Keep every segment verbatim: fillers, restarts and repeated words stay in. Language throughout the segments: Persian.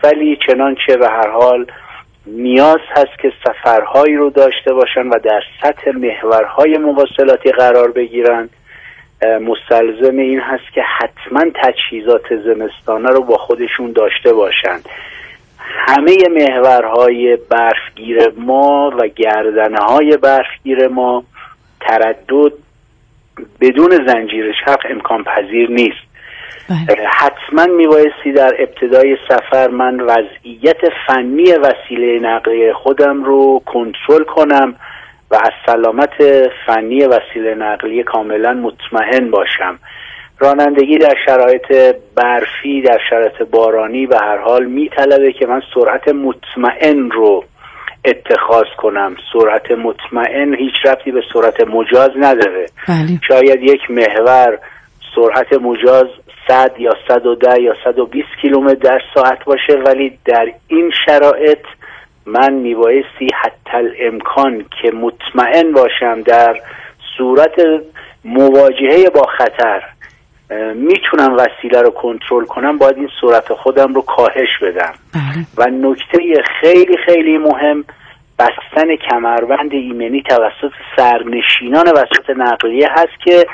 ولی چنانچه به هر حال نیاز هست که سفرهایی رو داشته باشن و در سطح محورهای مواصلاتی قرار بگیرن، مستلزم این هست که حتما تجهیزات زمستانه رو با خودشون داشته باشن. همه محورهای برفگیر ما و گردنه های برفگیر ما تردد بدون زنجیر چرخ امکان پذیر نیست. بله. حتما میبایستی در ابتدای سفر من وضعیت فنی وسیله نقلیه خودم رو کنترل کنم و از سلامت فنی وسیله نقلیه کاملا مطمئن باشم. رانندگی در شرایط برفی، در شرایط بارانی به هر حال میطلبه که من سرعت مطمئن رو اتخاذ کنم. سرعت مطمئن هیچ ربطی به سرعت مجاز نداره. بله. شاید یک محور سرعت مجاز صد یا صد و ده یا صد و بیست کیلومتر در ساعت باشه، ولی در این شرایط من میبایستی حتی الامکان که مطمئن باشم در صورت مواجهه با خطر میتونم وسیله رو کنترل کنم، باید این سرعت خودم رو کاهش بدم. و نکته خیلی خیلی مهم بستن کمربند ایمنی توسط سرنشینان وسایل نقلیه هست که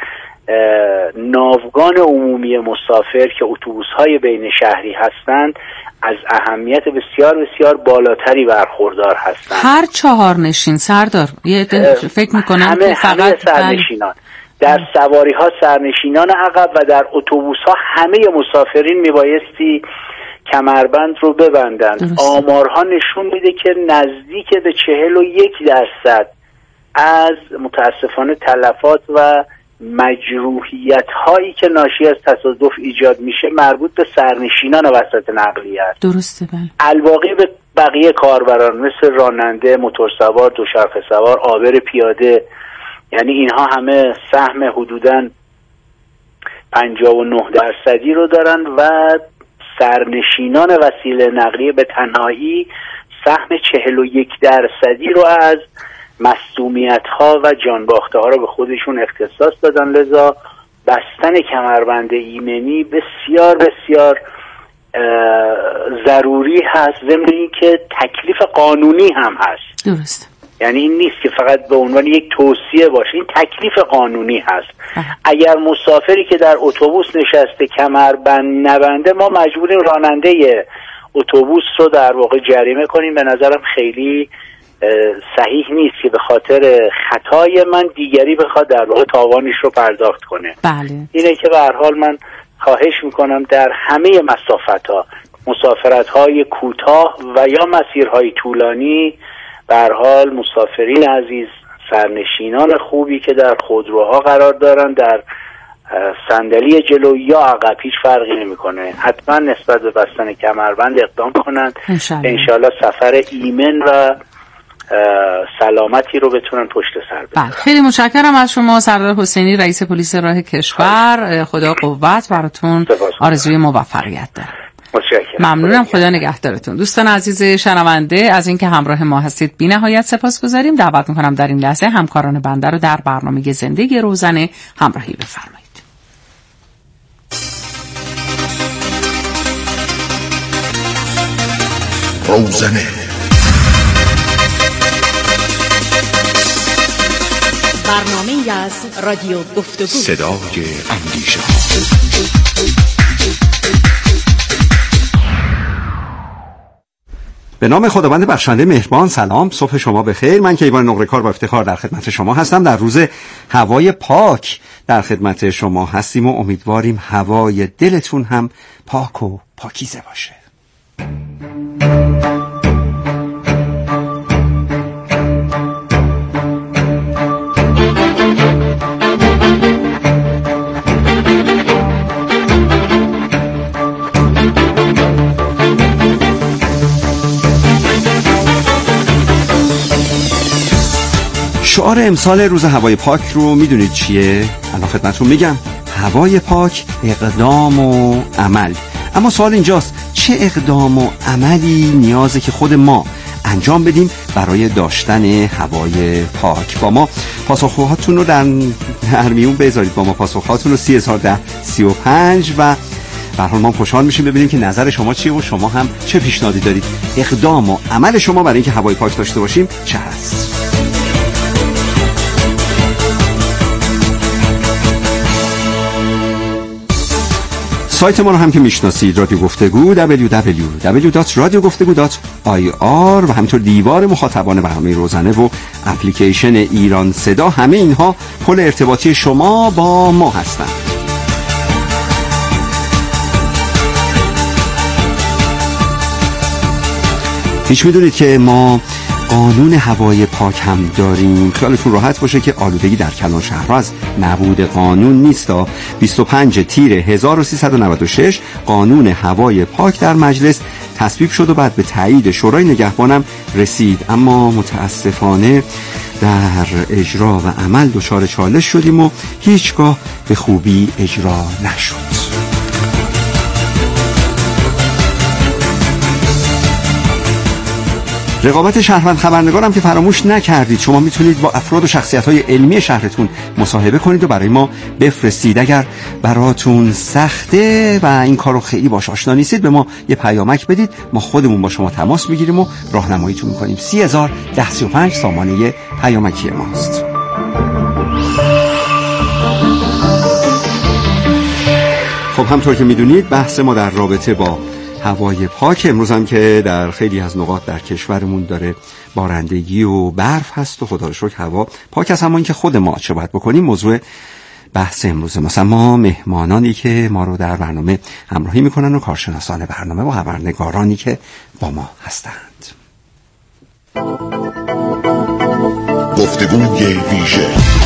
ناوگان عمومی مسافر که اتوبوس‌های بین شهری هستند از اهمیت بسیار بسیار بالاتری برخوردار هستند. هر چهار نشین سردار یه فکر میکنم همه که فقط همه سرنشینان در سواری ها سرنشینان عقب و در اتوبوس ها همه مسافرین میبایستی کمربند رو ببندند. آمارها نشون میده که نزدیک به چهل و یک درصد از متاسفانه تلفات و مجروحیت هایی که ناشی از تصادف ایجاد میشه مربوط به سرنشینان وسایل نقلیه است. درسته. بله. الباقی به بقیه کاربران مثل راننده، موتورسوار، دوچرخه سوار، عابر پیاده، یعنی اینها همه سهم حدوداً پنجاه و نه درصدی رو دارن و سرنشینان وسیله نقلیه به تنهایی سهم چهل و یک درصدی رو از مصدومیت ها و جانباخته ها رو به خودشون اختصاص دادن. لذا بستن کمربند ایمنی بسیار بسیار ضروری هست، ضمن اینکه تکلیف قانونی هم هست. درست. یعنی این نیست که فقط به عنوان یک توصیه باشه، این تکلیف قانونی هست. اه. اگر مسافری که در اتوبوس نشسته کمربند نبنده، ما مجبوریم راننده اتوبوس رو در واقع جریمه کنیم. به نظرم خیلی صحیح نیست که به خاطر خطای من دیگری بخواد در واقع تاوانش رو پرداخت کنه. بله. اینه که به هر حال من خواهش میکنم در همه مسافت‌ها، مسافرت‌های کوتاه و یا مسیرهای طولانی، به هر حال مسافرین عزیز، سرنشینان خوبی که در خودروها قرار دارن، در صندلی جلو یا عقب هیچ فرقی نمیکنه، حتما نسبت به بستن کمربند اقدام کنند. انشالله سفر ایمن و سلامتی رو بتونن پشت سر بذارن. بله، خیلی متشکرم از شما سردار حسینی، رئیس پلیس راه کشور. خدا قوت براتون، آرزوی موفقیت دارم. متشکرم. ممنونم، خدا نگهدارتون. دوستان عزیز شنونده از اینکه همراه ما هستید بی نهایت سپاسگزاریم. دعوت میکنم در این لحظه همکاران بنده رو در برنامه زندگی روزانه همراهی بفرمایید. روزانه برنامه از رادیو گفتگو، صدای اندیشه. به نام خداوند بخشنده مهربان. سلام، صبح شما بخیر. من کیوان نقره‌کار با افتخار در خدمت شما هستم. در روز هوای پاک در خدمت شما هستیم و امیدواریم هوای دلتون هم پاک و پاکیزه باشه. شعار امسال روز هوای پاک رو میدونید چیه؟ الان خدمتتون میگم. هوای پاک، اقدام و عمل. اما سوال اینجاست چه اقدام و عملی نیازه که خود ما انجام بدیم برای داشتن هوای پاک؟ با ما پاسخهاتون رو در در میون بذارید. با ما پاسخهاتون رو سی هزار ده سی و پنج و به هر حال ما خوشحال میشیم ببینیم که نظر شما چیه و شما هم چه پیشنهادی دارید. اقدام و عمل شما برای اینکه هوای پاک داشته باشیم چه هست؟ سایت ما رو هم که میشناسید، رادیو گفتگو دبلیو دبلیو دبلیو دات رادیو گفتگو دات آی آر و همینطور دیوار مخاطبان برنامه روزانه و اپلیکیشن ایران صدا، همه اینها پل ارتباطی شما با ما هستند. هیچ میدونید که ما قانون هوای پاک هم داریم. خیالتون راحت باشه که آلودگی در کلان شهر از نبود قانون نیست. بیست و پنج تیر هزار و سیصد و نود و شش قانون هوای پاک در مجلس تصویب شد و بعد به تایید شورای نگهبانم رسید، اما متاسفانه در اجرا و عمل دچار چالش شدیم و هیچگاه به خوبی اجرا نشد. رقابت شهروند خبرنگارم که فراموش نکردید. شما میتونید با افراد و شخصیت‌های علمی شهرتون مصاحبه کنید و برای ما بفرستید. اگر براتون سخته و این کارو خیلی باش آشنا نیستید، به ما یه پیامک بدید، ما خودمون با شما تماس میگیریم و راهنماییتون میکنیم. سی هزار ده سی و پنج سامانه پیامکی ماست. خب همطور که میدونید بحث ما در رابطه با هوای پاک امروز هم که در خیلی از نقاط در کشورمون داره بارندگی و برف هست و خدا رو شکر هوا پاک است، اما این که خود ما چه باید بکنیم موضوع بحث امروز ماست. ما مهمانانی که ما رو در برنامه همراهی میکنن و کارشناسان برنامه و خبرنگارانی که با ما هستند. گفتگوی ویژه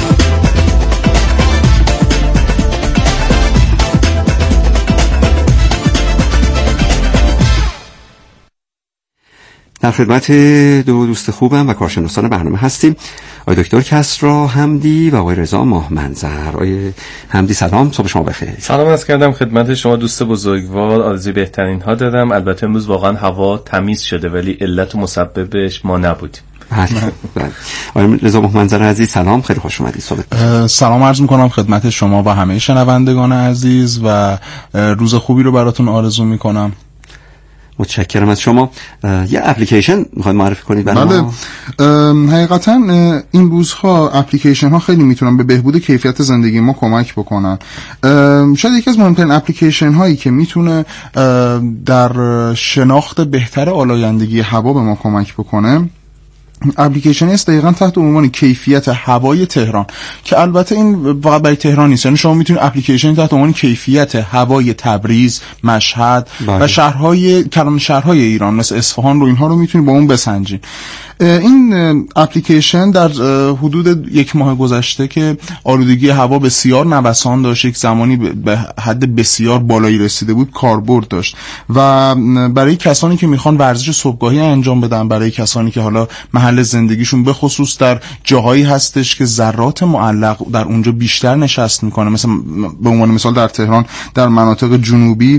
در خدمت دو دوست خوبم و کارشناسان برنامه هستیم، آقای دکتر کسری حمدی و آقای رضا ماه منظر. آقای حمدی سلام، صبح شما بخیر. سلام عرض کردم خدمت شما دوست بزرگوار، آرزوی بهترین ها دادم. البته امروز واقعا هوا تمیز شده ولی علت و مسببش ما نبودیم. بله. آقای رضا ماه منظر عزیز سلام، خیلی خوش اومدید. صبح سلام عرض میکنم خدمت شما و همه شنوندگان عزیز و روز خوبی رو براتون آرزو میکنم. متشکرم از شما. یه اپلیکیشن میخواید معرفی کنید برای بله. ما؟ حقیقتا این روزها اپلیکیشن ها خیلی میتونن به بهبود کیفیت زندگی ما کمک بکنن. شاید یکی از مهمترین اپلیکیشن هایی که میتونه در شناخت بهتر آلایندگی هوا به ما کمک بکنه اپلیکیشن است دقیقاً تحت عنوان کیفیت هوای تهران، که البته این فقط برای تهران نیست، یعنی شما میتونید اپلیکیشن تحت عنوان کیفیت هوای تبریز، مشهد بله. و شهرهای کلان شهرهای ایران مثل اصفهان رو اینها رو میتونید با اون بسنجین. این اپلیکیشن در حدود یک ماه گذشته که آلودگی هوا بسیار نوسان داشت، یک زمانی به حد بسیار بالایی رسیده بود، کاربرد داشت و برای کسانی که میخوان ورزش صبحگاهی انجام بدن، برای کسانی که حالا محل زندگیشون به خصوص در جاهایی هستش که ذرات معلق در اونجا بیشتر نشست میکنه، مثلا به عنوان مثال در تهران در مناطق جنوبی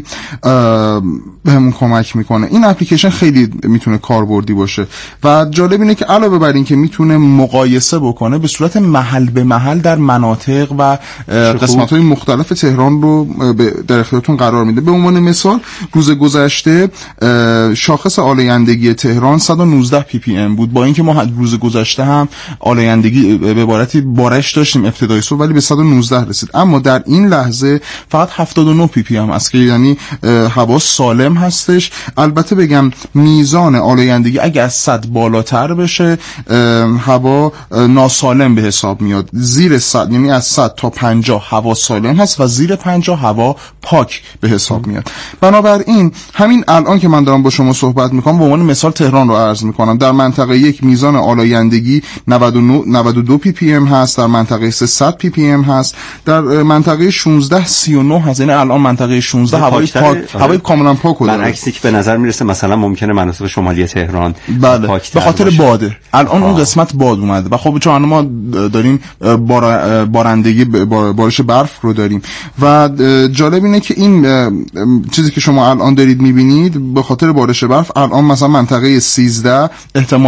بهمون کمک میکنه. این اپلیکیشن خیلی میتونه کاربردی باشه و جالب اینه که علاوه بر این که میتونه مقایسه بکنه به صورت محل به محل در مناطق و قسمت‌های مختلف تهران رو در اختیارتون قرار میده. به عنوان مثال روز گذشته شاخص آلایندگی تهران صد و نوزده پی پی ام بود، با اینکه ما روز گذشته هم آلایندگی به عبارتی بارش داشتیم ابتدای صبح ولی به صد و نوزده رسید، اما در این لحظه فقط هفتاد و نه پی پی ام است که یعنی هوا سالم هستش. البته بگم میزان آلایندگی اگه از صد بالاتر بشه هوا ناسالم به حساب میاد. زیر صد یعنی از صد تا پنجاه هوا سالم هست و زیر پنجاه هوا پاک به حساب میاد. بنابراین همین الان که من دارم با شما صحبت میکنم به عنوان مثال تهران رو عرض میکنم، در منطقه یک میزان آلایندگی نود و نه نود و دو پی پی ام هست، در منطقه سه صد پی پی ام هست، در منطقه شانزده سی و نه هست، یعنی الان منطقه شانزده هوای پاک هوای کاملا پاک داره. برعکسی که به نظر میرسه مثلا ممکنه مناطق شمالی تهران بله به خاطر باده الان آه. اون قسمت باد اومده و خب چون ما داریم بار بارندگی بارش برف رو داریم و جالب اینه که این چیزی که شما الان دارید میبینید به خاطر بارش برف الان مثلا منطقه سیزده احتمالاً الان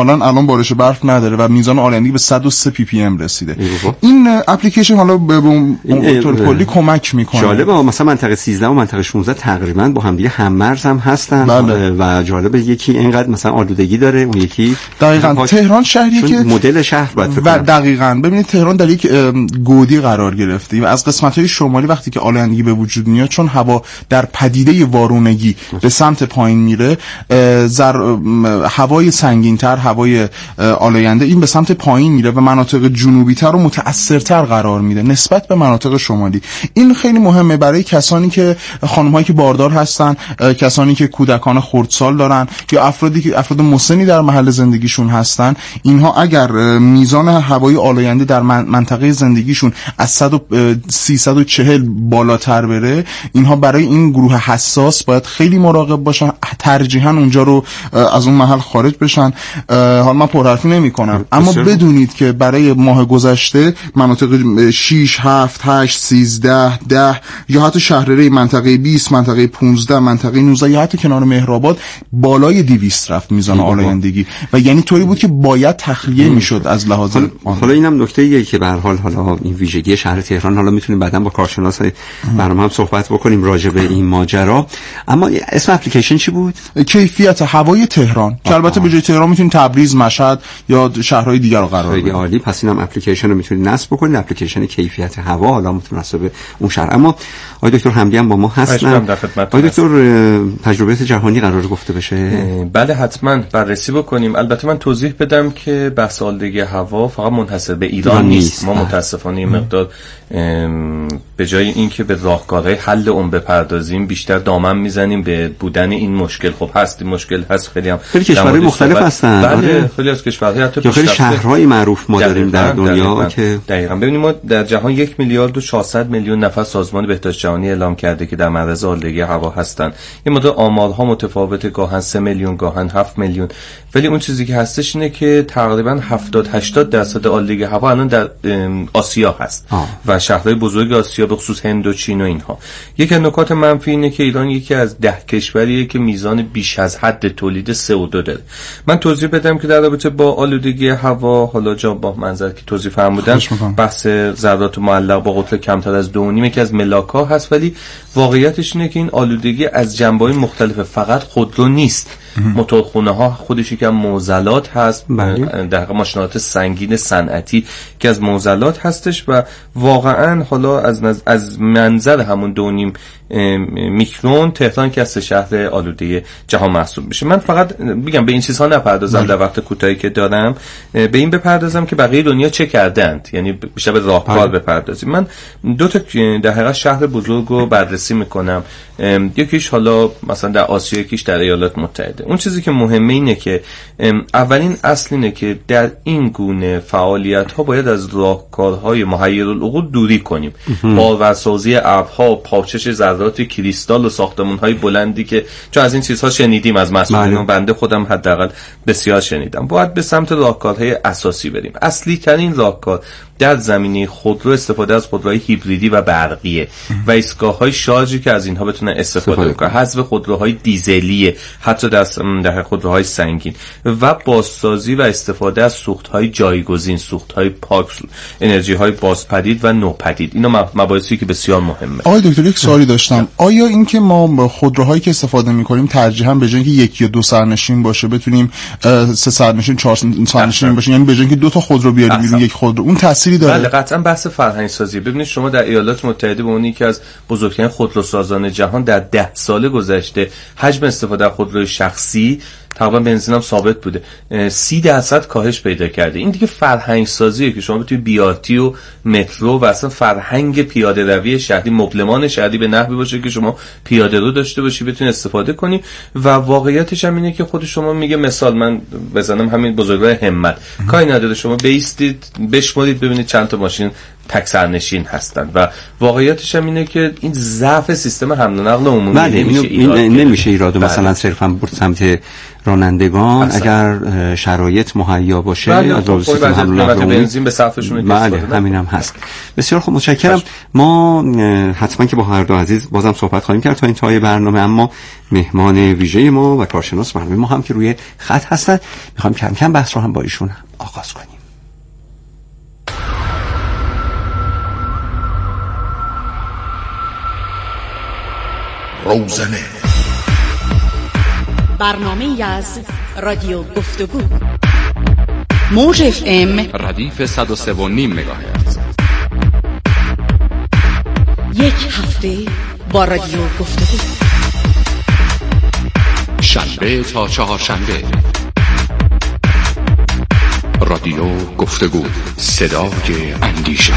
بارش برف نداره و میزان آلایندگی به صد و سه پی پی ام رسیده. این اپلیکیشن حالا به طور کلی کمک میکنه. جالبه، مثلا منطقه سیزده و منطقه شانزده تقریبا با هم دیگه هم مرز هم هستن. بله. و جالبه یکی اینقدر مثلا آلودگی داره، اون یکی دقیقاً تهران شهری که مدل شهر باید فکر کنم. دقیقاً ببینید تهران در یک گودی قرار گرفته و از قسمت‌های شمالی وقتی که آلایندگی به وجود میاد، چون هوا در پدیده وارونگی به سمت پایین میره، زر... هوای سنگین‌تر، هوای آلاینده این به سمت پایین میره و مناطق جنوبی‌تر و متأثرتر قرار میده نسبت به مناطق شمالی. این خیلی مهمه برای کسانی که خانم‌هایی که باردار هستن، کسانی که کودکان خردسال دارن یا افرادی که افراد مسنی در محل زندگیشون هستن. اینها اگر میزان هوای آلاینده در منطقه زندگیشون از صد و سیصد و چهل بالاتر بره، اینها برای این گروه حساس باید خیلی مراقب باشن، ترجیحاً اونجا رو از اون محل خارج بشن. حالا من پرحرفی نمی‌کنم، اما بدونید که برای ماه گذشته مناطق شش، هفت، هشت، سیزده، ده یا حتی شهرره منطقه بیست، منطقه پانزده، منطقه نوزده یا حتی کنار مهرآباد بالای دویست رفت میزان آلایندگی و یعنی طوری بود که باید تخلیه میشد از لحاظ. حالا اینم نکته‌ایه که به هر حال حالا این ویژگی شهر تهران، حالا میتونیم بعداً با کارشناسای برنامه هم صحبت بکنیم راجع به این ماجرا. اما اسم اپلیکیشن چی بود؟ کیفیت هوای تهران، که البته به جای تهران میتونید تبریز، مشهد یا شهرهای دیگر رو قرار بدید. خیلی عالی. پس اینم اپلیکیشن رو میتونید نصب بکنید، اپلیکیشن کیفیت هوا، حالا متناسب اون شهر. اما آقای دکتر حمدی هم با ما هستن. آقای دکتر تجربیات جهانی قرار گفته بشه؟ بله حتما بررسی بکنیم. البته من توضیح بدم که بحث آلودگی هوا فقط منحصر به ایران نیست. ما متاسفانه این مقدار به جای اینکه به راهکارهای حل اون بپردازیم، بیشتر دامن میزنیم به بودن این مشکل. خب هست این مشکل هست، خیلی هم خیلی کشورهای مختلف هستن. بله خیلی از کشورهای حتی یا خیلی شهرهای معروف ما داریم در دنیا دقیقاً. که دقیقاً ببینیم ما در جهان یک میلیارد و چهارصد میلیون نفر سازمان بهداشت جهانی اعلام کرده که در معرض آلودگی هوا هستن. این مدل آمارها متفاوته، گاهن سه میلیون، گاهن هفت میلیون، ولی اون چیزی که هستش اینه که تقریبا هفتاد هشتاد درصد آلودگی هوا الان در آسیا هست آه. و شهرهای بزرگ آسیا به خصوص هند و چین و اینها. یکی از نکات منفی اینه که ایران یکی از ده کشوریه که میزان بیش از حد تولید سی او دو داره. من توضیح بدم که در رابطه با آلودگی هوا، حالا جا با منظر که توضیح فرمودن، بحث ذرات معلق با قطر کمتر از دو و نیم یکی از ملاک‌ها هست، ولی واقعیتش اینه که این آلودگی از جنبه‌های مختلفه، فقط خودرو نیست. موتورخونه ها خودش یکم معضلات هست، در ماشینات سنگین صنعتی که از معضلات هستش و واقعا حالا از نز... از منظر همون دو نیم میکرون تهران که از شهر آلوده جهان محسوب میشه. من فقط بگم به این چیزها نپردازم در وقت کوتاهی که دارم، به این بپردازم که بقیه دنیا چه کردند، یعنی بیشتر به راهکار بپردازیم. من دو تا در حقیقت شهر بزرگ رو بررسی میکنم، یکیش حالا مثلا در آسیا، یکیش در ایالات متحده. اون چیزی که مهمه اینه که اولین اصل اینه که در این گونه فعالیت ها باید از راهکارهای محیرالعقول دوری کنیم. باورسازی ابرها، پاچش ذرات کریستال و ساختمان‌های بلندی که چون از این چیزها شنیدیم از مسئولین، بنده خودم حداقل بسیار شنیدم. باید به سمت راهکارهای اساسی بریم. اصلی ترین راهکار در زمینه خودرو استفاده از خودروهای هیبریدی و برقیه و ایستگاه‌های شارژی که از اینها بتونن استفاده کنن، حذف خودروهای دیزلی حتی در در خودروهای سنگین و بازسازی و استفاده از سوخت‌های جایگزین، سوخت‌های پاک، انرژی‌های بازپدید و نوپدید. اینا مباحثی که بسیار مهمه. آقای دکتر یک سوالی داشتم. آیا این که ما خودروهایی که استفاده می‌کنیم ترجیحاً به جای اینکه یک یا دو سرنشین باشه بتونیم سه سرنشین، چهار سرنشین باشه، یعنی به جای اینکه دو تا خودرو بیاریم بیرون یک خودرو، اون تأثیری داره؟ بله قطعاً بحث فرهنگ سازی. ببینید شما در ایالات متحده به عنوان یکی از بزرگترین خودروسازان جهان در ده سال گذشته حجم استفاده از خودروی شخصی تقریبا بنزین هم ثابت بوده، سی درصد کاهش پیدا کرده. این دیگه فرهنگ سازیه که شما بتونید بیارتی و مترو و اصلا فرهنگ پیاده روی شهری، مبلمان شهری به نحوی باشه که شما پیاده رو داشته باشی بتونید استفاده کنی. و واقعیتش هم اینه که خود شما میگه، مثال من بزنم، همین بزرگراه همت کاری نداره شما بیستید بشمارید ببینید چند تا ماشین تک سرنشین هستن و واقعیتش هم اینه که این ضعف سیستم حمل و نقل عمومی بله نمیشه این ایراد نمیشه ایراد بله. مثلا صرفا بر سمت رانندگان اصلا. اگر شرایط مهیا باشه از راه سیستم حمل و نقل عمومی بنزین به صرفشون بله همین هم هست. بسیار خوب متشکرم باش. ما حتما که با هر دو عزیز بازم صحبت خواهیم کرد تا انتهای برنامه، اما مهمان ویژه ما و کارشناس برنامه ما هم که روی خط هستن میخوایم کم کم بحث رو هم با ایشون آغاز کنیم. روزنه برنامه از رادیو گفتگو موج اف ام ردیف صد و سه و نیم مگاهرتز. یک هفته با رادیو گفتگو، شنبه تا چهارشنبه. رادیو گفتگو، صدای اندیشه.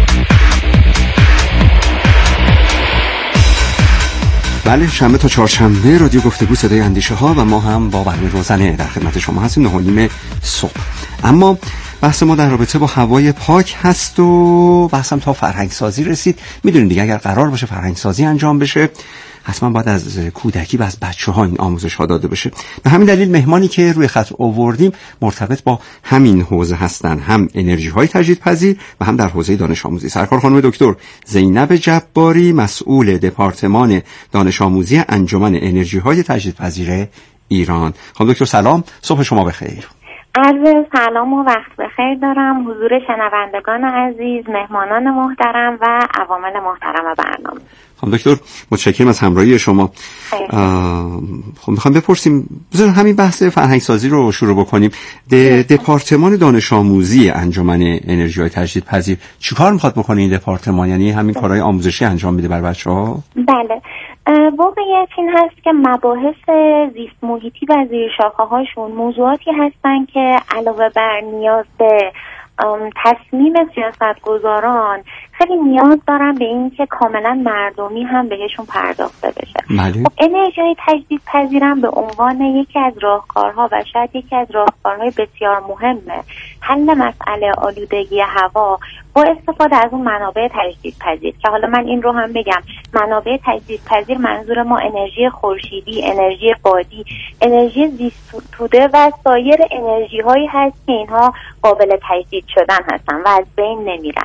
بله شنبه تا چهارشنبه رادیو گفتگو صدای اندیشه ها و ما هم با برنامه روزنه در خدمت شما هستیم نه و نیم صبح. اما بحث ما در رابطه با هوای پاک هست و بحثم تا فرهنگ سازی رسید. میدونید دیگه اگر قرار باشه فرهنگ سازی انجام بشه حتما باید از کودکی و از بچه ها این آموزش ها داده بشه. به همین دلیل مهمانی که روی خط آوردیم مرتبط با همین حوزه هستن، هم انرژی های تجدیدپذیر و هم در حوزه دانش آموزی. سرکار خانم دکتر زینب جباری، مسئول دپارتمان دانش آموزی انجمن انرژی های تجدیدپذیر ایران. خانم دکتر سلام، صبح شما بخیر. عرض سلام و وقت بخیر دارم حضور شنوندگان عزیز، مهمانان محترم و عوامل محترم برنامه. خانم دکتر متشکرم از همراهی شما. خب میخوام بپرسیم بذار همین بحث فرهنگ سازی رو شروع بکنیم. دپارتمان دانش آموزی انجمن انرژی های تجدیدپذیر چیکار میخواد بکنه این دپارتمان؟ یعنی همین کارهای آموزشی انجام میده بر بچه‌ها؟ بله، واقعیت این هست که مباحث زیست محیطی و زیر شاخه هاشون موضوعاتی هستن که علاوه بر نیاز به تصمیم سیاستگزاران خیلی نیاز دارن به این که کاملا مردمی هم بهشون پرداخته بشه. خب انرژی تجدیدپذیر به عنوان یکی از راهکارها و شاید یکی از راهکارهای بسیار مهمه حل مسئله آلودگی هوا با استفاده از اون منابع تجدیدپذیر، که حالا من این رو هم بگم منابع تجدیدپذیر منظور ما انرژی خورشیدی، انرژی بادی، انرژی زیست‌زده و سایر انرژی هایی هست که اینها قابل تجدید شدن هستن و از بین نمیرن.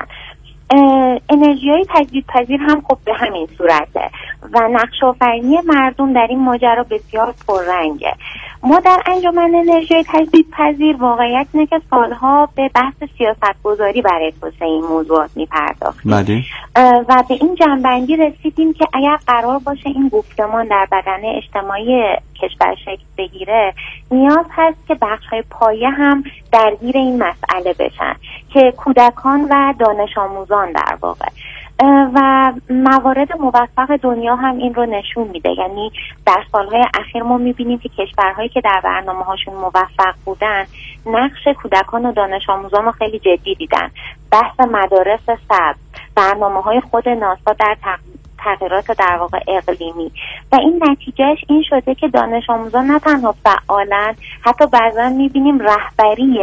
انرژی های تجدیدپذیر هم خب به همین صورته و نقش آفرینی مردم در این ماجرا بسیار پررنگه. ما در انجمن انرژی تجدیدپذیر واقعیت اینه که سالها به بحث سیاستگذاری برای توسعه این موضوعات میپرداختیم و به این جنبندی رسیدیم که اگر قرار باشه این گفتمان در بدن اجتماعی کشور شکل بگیره نیاز هست که بخش‌های پایه هم درگیر این مسئله بشن که کودکان و دانش آموزان در واقع و موارد موفق دنیا هم این رو نشون میده. یعنی در سالهای اخیر ما میبینیم که کشورهایی که در برنامه هاشون موفق بودن نقش کودکان و دانش آموزان رو خیلی جدی دیدن. بحث مدارس سبز، برنامه های خود ناسا در تغییرات در واقع اقلیمی و این نتیجهش این شده که دانش آموزان نه تنها فعالن، حتی بعضا میبینیم رهبری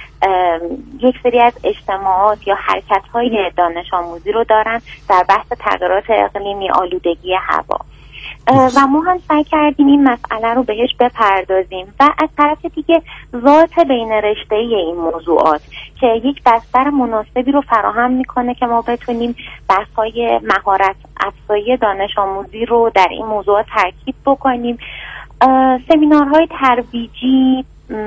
یک سری از اجتماعات یا حرکت‌های دانش آموزی رو دارن در بحث تغییرات اقلیمی، آلودگی هوا و ما هم سعی کردیم این مسئله رو بهش بپردازیم و از طرف دیگه ذات بین رشته‌ای این موضوعات که یک بستر مناسبی رو فراهم میکنه که ما بتونیم بحث‌های مهارت افزایی دانش آموزی رو در این موضوعات ترکیب بکنیم. سمینارهای ترویجی،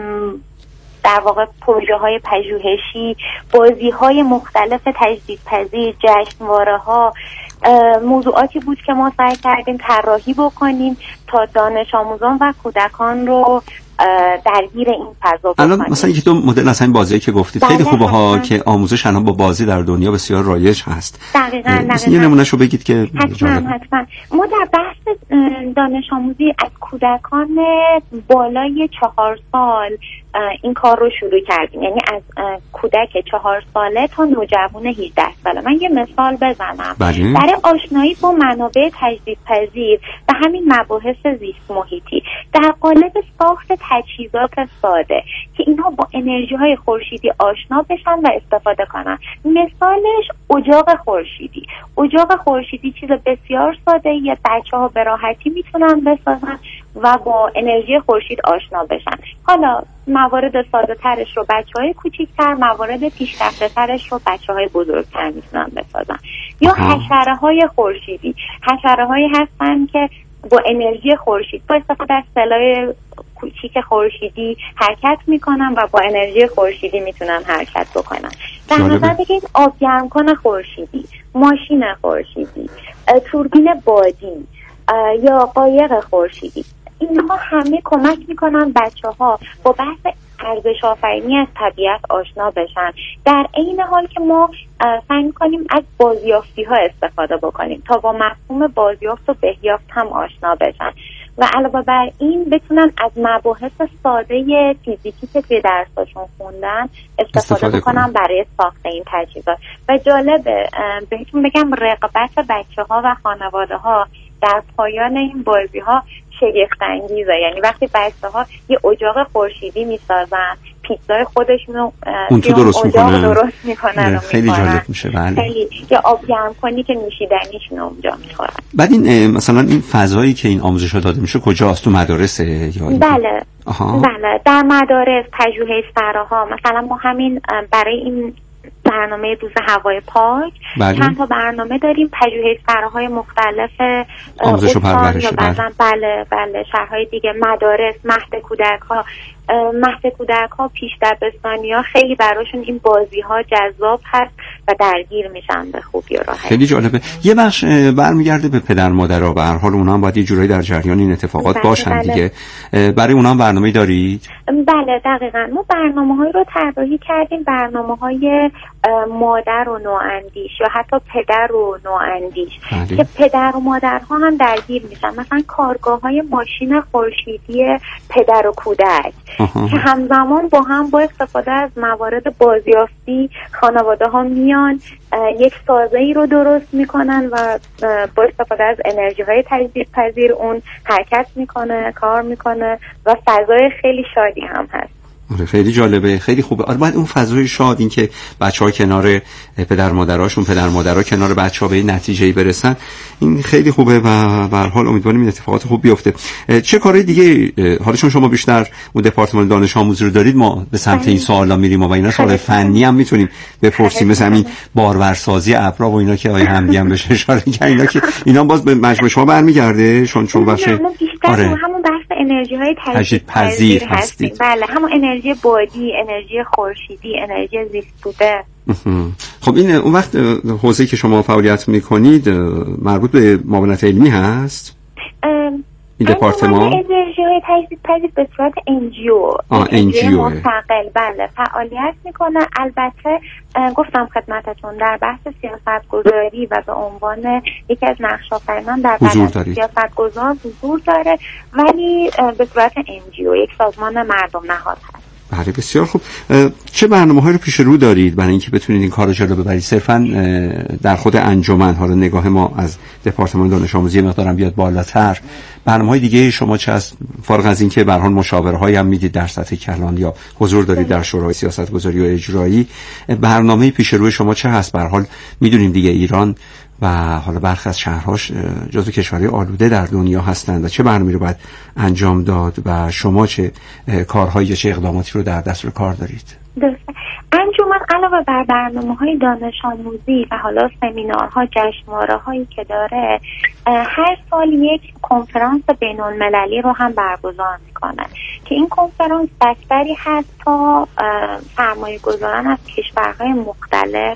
در واقع پروژه های پژوهشی، بازی های مختلف تجدیدپذیر، جشنواره ها موضوعاتی بود که ما سعی کردیم طراحی بکنیم تا دانش آموزان و کودکان رو درگیر این فضا بکنیم. الان مثلا یک دو مدل از همین بازی که گفتید خیلی خوبه ها که آموزش الان با بازی در دنیا بسیار رایج هست. دقیقاً دقیقاً. یه نمونهشو بگید که حتما حتما. ما در بحث دانش آموزی از کودکان بالای چهار سال این کار رو شروع کردیم، یعنی از کودک چهار ساله تا نوجوان هجده ساله. من یه مثال بزنم بله. برای آشنایی با منابع تجدیدپذیر و همین مباحث زیست محیطی در قالب ساخت تجهیزات ساده که اینها با انرژی های خورشیدی آشنا بشن و استفاده کنن. مثالش اجاق خورشیدی. اجاق خورشیدی چیز بسیار ساده، یه بچه ها به راحتی میتونن بسازن و با انرژی خورشید آشنا بشن. حالا موارد ساده ترش رو بچه های کوچیکتر، موارد پیشرفته ترش رو بچه های بزرگتر میتونن بسازن. یا حشره های خورشیدی. حشره هایی هستن که با انرژی خورشید با استفاده از سلای کوچیک خورشیدی حرکت میکنن و با انرژی خورشیدی میتونن حرکت بکنن. در نظر بگیرید آب گرم کن خورشیدی، ماشین خورشیدی، توربین بادی یا قایق خورشیدی، اینها همه کمک میکنن بچه ها با بحث ارزش آفرینی از طبیعت آشنا بشن، در عین حال که ما سعی میکنیم از بازیافتی ها استفاده بکنیم تا با مفهوم بازیافت و بهیافت هم آشنا بشن و علاوه بر این بتونن از مباحث ساده فیزیکی که توی درساشون خوندن استفاده, استفاده بکنن برای ساخت این تجهیزات. و جالبه بهتون بگم رغبت بچه ها و خانواده ها در پایان این بازی ها شگفت انگیزه. یعنی وقتی بچه ها یه اجاق خورشیدی میسازن، پیتزای خودشونو اون تو درست میکنن، درست میکنن خیلی جالب میشه. بله. خیلی یا آب گرم کنی که نوشیدنیشون اونجا میخورن. بعد این مثلا این فضایی که این آموزش داده میشه کجاست؟ تو مدارسه یا این؟ بله. آها. بله در مدارس، پژوهش سراها. مثلا ما همین برای این برنامه روز هوای پاک بله. چند تا برنامه داریم، پژوهش سراهای مختلف آموزش و پرورش. بله بله بله شهرهای دیگه، مدارس، مهد کودک ها مهد کودک ها، پیش دبستانی ها، خیلی براشون این بازی ها جذاب هست و درگیر میشن به خوبی و راحتی. خیلی جالبه. یه بخش برمیگرده به پدر مادرها، به هر حال اونها هم باید یه جورایی در جریان این اتفاقات بله باشن بله. دیگه برای اونها هم برنامه‌ای دارید؟ بله دقیقاً. ما برنامه‌هایی رو طراحی کردیم، برنامه‌های مادر و نواندیش یا حتی پدر و نواندیش بله. که پدر و مادرها هم درگیر میشن. مثلا کارگاه‌های ماشین خورشیدی پدر و کودک که همزمان با هم با استفاده از موارد بازیافتی خانواده ها میان یک سازه‌ای رو درست میکنن و با استفاده از انرژی های تجدید پذیر اون حرکت میکنه، کار میکنه و فضای خیلی شادی هم هست. آره خیلی جالبه، خیلی خوبه. آره باید اون فضای شاد، این که بچه‌ها کنار پدر مادراشون، پدر مادرها کنار بچه‌ها به این نتیجه‌ای برسن، این خیلی خوبه و به هر حال امیدواریم این اتفاقات خوب بیفته. چه کارهای دیگه حالا چون شما بیشتر اون دپارتمان دانش آموزی رو دارید، ما به سمت این سوالا میریم و اینا سوال فنی هم میتونیم بپرسیم، مثل همین بارورسازی ابرا و اینا که آقای حمدی هم بهش اشاره کردن، اینا که اینا باز به مجموعه شما برمیگرده چون چون بخش آره همون بحث انرژی های تجدید پذیر هستیم. بله همون انرژی بادی، انرژی خورشیدی، انرژی زیست بوده. خب این اون وقت حوزه‌ای که شما فعالیت میکنید مربوط به معاونت علمی هست؟ این دپارتمان انرژی های تجدید پذیر به صورت انجیو انجیو مستقل بله فعالیت میکنه. البته گفتم خدمتتون در بحث سیاست گذاری و به عنوان یکی از نقش آفرینان در بحث سیاست گذار حضور داره، ولی به صورت انجیو یک سازمان مردم نهاد هست. بله بسیار خوب. چه برنامه‌هایی رو پیش رو دارید برای اینکه بتونید این کار رو جلو ببرید؟ صرفاً در خود انجمن، حالا نگاه ما از دپارتمان دانش آموزی مقدارم بیاد بالاتر، برنامه‌های دیگه شما چه از فارغ از اینکه به هر حال مشاوره‌هایی هم میدید در سطح کلان یا حضور دارید در شورای سیاست‌گذاری و اجرایی، برنامه پیش روی شما چه هست؟ به هر حال میدونیم دیگه ایران و حالا برخی از شهرهاش جزو کشورهای آلوده در دنیا هستند و چه برنامه‌ای رو باید انجام داد و شما چه کارهایی یا چه اقداماتی رو در دستور کار دارید؟ درسته. انجمن علاوه بر برنامه‌های دانش آموزی و حالا سمینارها، جشنواره‌هایی که داره، هر سال یک کنفرانس بین‌المللی رو هم برگزار میکنه که این کنفرانس بستری هست تا سرمایه‌گذاران از کشورهای مختلف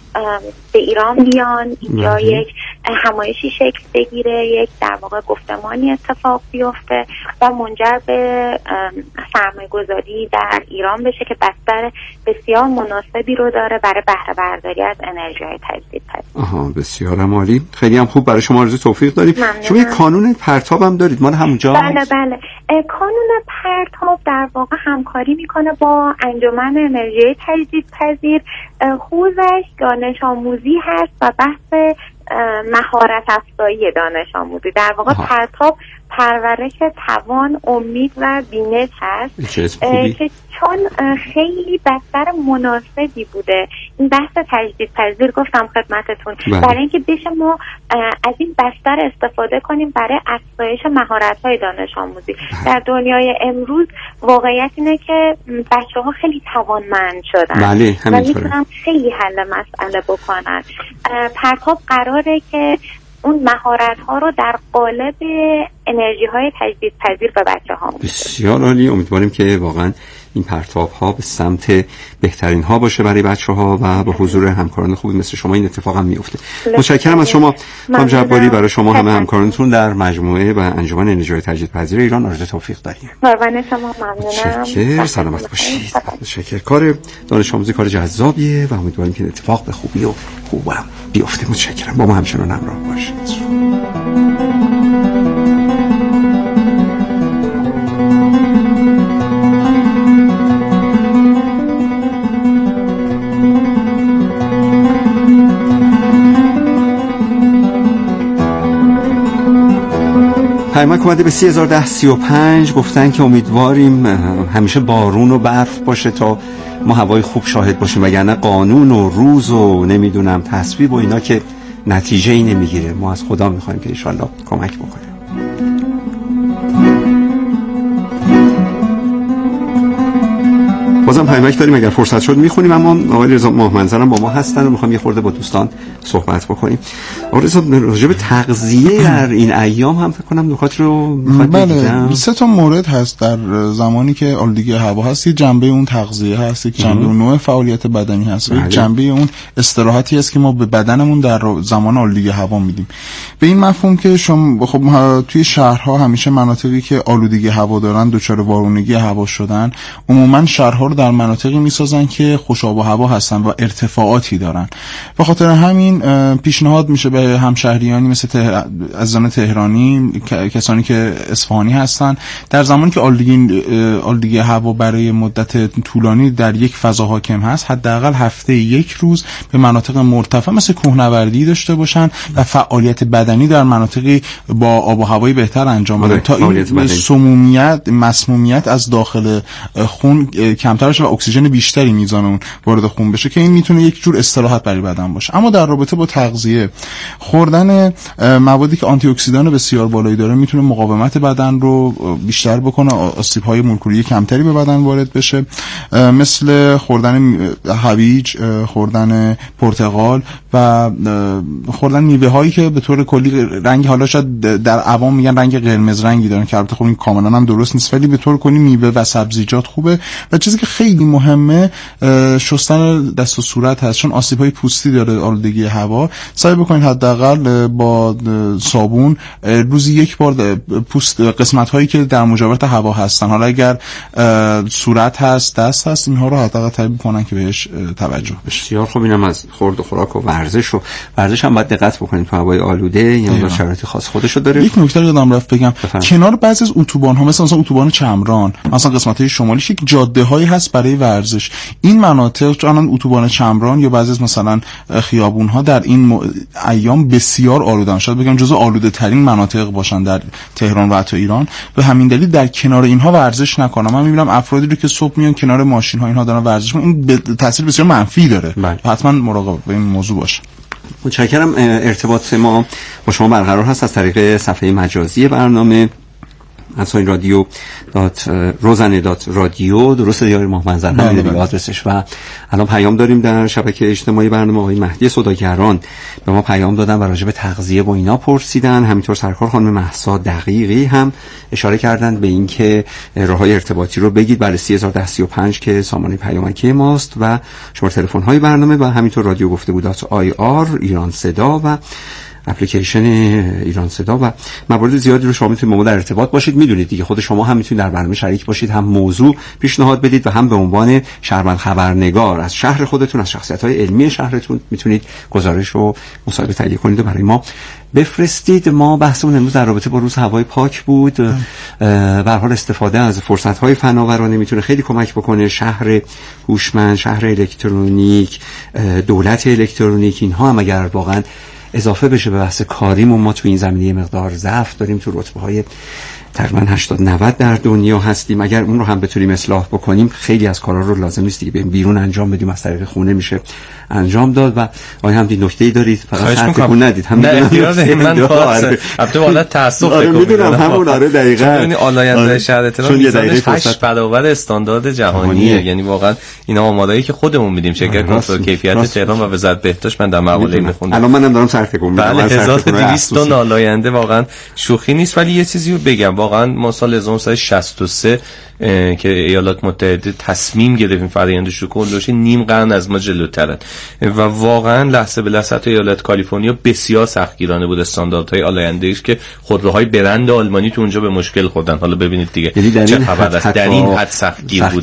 به ایران بیان، اینجا یک همایشی شکل بگیره، یک در واقع گفتمانی اتفاق بیفته و منجر به سرمایه گذاری در ایران بشه که بستر بسیار مناسبی رو داره برای بهره برداری از انرژی های تجدید پذیر. آها بسیار عالی، خیلی هم خوب. برای شما آرزوی توفیق داریم. شما یک کانون پرتاب هم دارید مال همونجا؟ بله بله. کانون پرتاب در واقع همکاری میکنه با انجمن انرژی تجدید پذیر. حوزش دانش آموزی هست و بحث مهارت افزایی دانش آموزی. در واقع پرتاب پرورش توان، امید و بینش هست که چون خیلی بستر مناسبی بوده این بحث تجدید پذیر گفتم خدمتتون، برای اینکه بشه ما از این بستر استفاده کنیم برای افزایش مهارت‌های دانش آموزی. در دنیای امروز واقعیت اینه که بچه‌ها خیلی توانمند شدن بله، و میتونن خیلی حل مسئله بکنن. پرتاب قراره که اون مهارت ها رو در قالب انرژی های تجدید پذیر به بچه ها میده. بسیار عالی. امیدواریم که واقعا این پرتاب ها به سمت بهترین ها باشه برای بچه ها و با حضور همکاران خوبی مثل شما این اتفاق هم میفته. متشکرم از شما خانم جباری. برای شما همه همکارانتون در مجموعه و انجمن انرژی های تجدید پذیر ایران آرزوی توفیق داریم. قربان شما، ممنونم. متشکرم، سلامت باشید. متشکرم. کار دانش آموزی کار جذابیه و امیدواریم که اتفاق به خوبی و خوب هم بیفته. متشکرم. با ما همچنان همراه باشید. پیامک اومده به سی هزار و ده سی و پنج گفتن که امیدواریم همیشه بارون و برف باشه تا ما هوای خوب شاهد باشیم، وگرنه قانون و روز و نمیدونم تصویب و اینا که نتیجه ای نمیگیره. ما از خدا میخوایم که انشالله کمک بکنه. بازم پیامک داریم، اگر فرصت شد میخونیم، اما آقای رضا ماهمنظرم با ما هستن و میخوام یه خورده با دوستان صحبت بکنیم. آقای رضا راجع به تغذیه در این ایام هم فکر کنم نکات رو میخواد بگم. سه تا مورد هست در زمانی که آلودگی هوا هست. یک جنبه اون تغذیه هست، یک جنبه اون نوع فعالیت بدنی هست، یک جنبه اون استراحتی است که ما به بدنمون در زمان آلودگی هوا میدیم. به این مفهوم که شما خب توی شهرها همیشه مناطقی که آلودگی هوا دارن دچار وارونگی هوا شدن، عموما شهرها در مناطقی میسازن که خوش آب و هوا هستن و ارتفاعاتی دارن. به خاطر همین پیشنهاد میشه به همشهریانی مثل تهر... عزیزان تهرانی، کسانی که اصفهانی هستن، در زمانی که آلودگی آلودگی هوا برای مدت طولانی در یک فضا حاکم هست، حداقل هفته یک روز به مناطق مرتفع مثل کوهنوردی داشته باشن و فعالیت بدنی در مناطقی با آب و هوای بهتر انجام بدن تا این سمومیت مسمومیت از داخل خون کمتر و اکسیژن بیشتری میزان اون وارد خون بشه که این میتونه یک جور استراحت برای بدن باشه. اما در رابطه با تغذیه، خوردن موادی که آنتی اکسیدان بسیار بالایی داره میتونه مقاومت بدن رو بیشتر بکنه، آسیب‌های مولکولی کمتری به بدن وارد بشه، مثل خوردن هویج، خوردن پرتقال و خوردن میوه هایی که به طور کلی رنگ، حالا شاید در عوام میگن رنگ قرمز رنگی دارن که البته خب این کاملا هم درست نیست، ولی به طور کلی میوه و سبزیجات خوبه. و چیزی که خیلی مهمه شستن دست و صورت هست، چون آسیب‌های پوستی داره آلودگی هوا. سعی بکنید حداقل با صابون روزی یک بار پوست قسمت‌هایی که در مجاورت هوا هستن، حالا اگر صورت هست، دست هست، اینها رو حداقل تعیین کنن که بهش توجه بشه. بسیار خوب. اینم از خورد و خوراک و ورزش و ورزش هم باید دقت بکنید تو هوای آلوده، یعنی شرایط خاص خودشو داره. یک نکته رو یادم رفت بگم، کنار بعضی از اتوبان‌ها مثلا مثلا اتوبان چمران، مثلا قسمت‌های شمالیش یک جاده‌هایی هست برای ورزش. این مناطق چون اتوبان چمران یا بعضی از مثلا خیابون‌ها در این م... ایام بسیار آلوده‌اند، شاید بگم جزو آلوده‌ترین مناطق باشن در تهران و حتی ایران. به همین دلیل در کنار اینها ورزش نکنم. من می‌بینم افرادی رو که صبح میان کنار ماشین‌ها اینها دارن ورزش می‌کنن، این به تاثیر بسیار منفی داره. بله. حتما مراقب به این موضوع باشه. متشکرم. ارتباط ما با شما برقرار هست از طریق صفحه مجازی برنامه انسان رادیو دات روزنه دات رادیو، درست دیار ماهمنظر همین دیگه آدرسش. و الان پیام داریم در شبکه اجتماعی برنامه. آقای مهدی سوداگران به ما پیام دادن و راجع به تغذیه با اینا پرسیدن. همینطور سرکار خانم مهسا دقیقی هم اشاره کردن به اینکه راههای ارتباطی رو بگید برای سی هزار و ده سی و پنج که سامانه پیامکی ماست و شماره تلفن های برنامه و همینطور رادیو گفتگو دات آی آر ایران صدا و اپلیکیشن ایران صدا و موارد زیادی رو شما میتونید با ما در ارتباط باشید. میدونید دیگه، خود شما هم میتونید در برنامه شریک باشید، هم موضوع پیشنهاد بدید و هم به عنوان شهروند خبرنگار از شهر خودتون، از شخصیت‌های علمی شهرتون میتونید گزارش و مصاحبه تهیه کنید و برای ما بفرستید. ما بحثمون امروز در رابطه با روز هوای پاک بود. به هر حال استفاده از فرصت‌های فناورانه میتونه خیلی کمک بکنه. شهر هوشمند، شهر الکترونیک، دولت الکترونیک، اینها هم اگر واقعا اضافه بشه به بحث کاریمون، ما تو این زمینه مقدار ضعف داریم، تو رتبه‌های تقریبا هشتاد نود در دنیا هستیم. اگر اون رو هم بتونیم اصلاح بکنیم خیلی از کارا رو لازم نیست دیگه بریم بیرون انجام بدیم، از طریق خونه میشه انجام داد. و آیا هم نکته‌ای دارید فقط تکون ندید، هم میدونم من خاصه البته والا تاسف بکنم میدونم همون آره دقیقاً یعنی آلاینده شهر تهران میزانش هشت برابر استاندارد جهانیه، یعنی واقعا اینا آمارایی که خودمون میدیم شرکت کنترل کیفیت تهران و وزارت بهداشت، من در مقاله میخوندم الان منم دارم سر تکون میدم. بله هزار و دویست تا نالاینده واقعا شوخی نیست. ولی یه چیزی رو بگم، واقعا ما سال هزار و نهصد و شصت و سه که ایالات متحده تصمیم گرفت این فرآیندش رو کنترلش، نیم قرن از ما جلوترن و واقعا لحظه به لحظه ایالت کالیفرنیا بسیار سختگیرانه بود استانداردهای آلاینده‌اش که خودروهای برند آلمانی تو اونجا به مشکل خوردن. حالا ببینید دیگه چه خبر است، در این حد سختگیر بود